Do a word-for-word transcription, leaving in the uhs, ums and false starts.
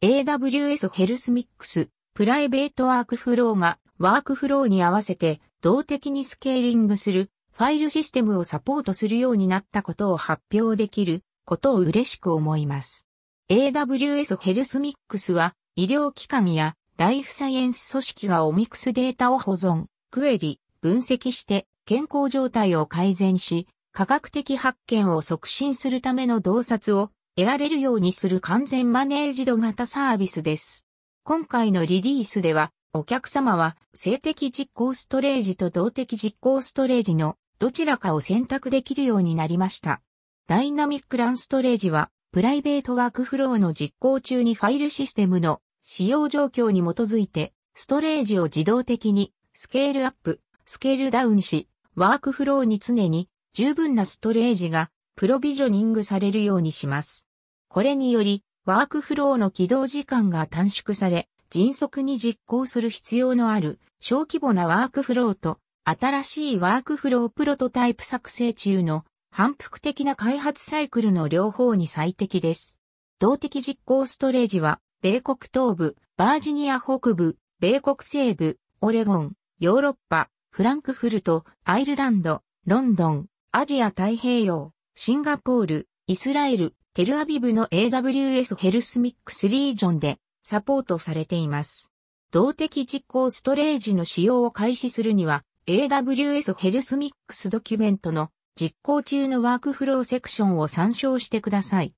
エーダブリューエス ヘルスミックス、プライベートワークフローがワークフローに合わせて動的にスケーリングするファイルシステムをサポートするようになったことを発表できることを嬉しく思います。エーダブリューエス ヘルスミックスは医療機関やライフサイエンス組織がオミクスデータを保存、クエリ、分析して健康状態を改善し、科学的発見を促進するための洞察を得られるようにする完全マネージド型サービスです。今回のリリースでは、お客様は静的実行ストレージと動的実行ストレージのどちらかを選択できるようになりました。ダイナミックランストレージは、プライベートワークフローの実行中にファイルシステムの使用状況に基づいて、ストレージを自動的にスケールアップ、スケールダウンし、ワークフローに常に十分なストレージがプロビジョニングされるようにします。これにより、ワークフローの起動時間が短縮され、迅速に実行する必要のある小規模なワークフローと、新しいワークフロープロトタイプ作成中の反復的な開発サイクルの両方に最適です。動的実行ストレージは、米国東部、バージニア北部、米国西部、オレゴン、ヨーロッパ、フランクフルト、アイルランド、ロンドン、アジア太平洋、シンガポール、イスラエル、テルアビブの エーダブリューエス ヘルスミックスリージョンでサポートされています。動的実行ストレージの使用を開始するには、エーダブリューエス ヘルスミックスドキュメントの実行中のワークフローセクションを参照してください。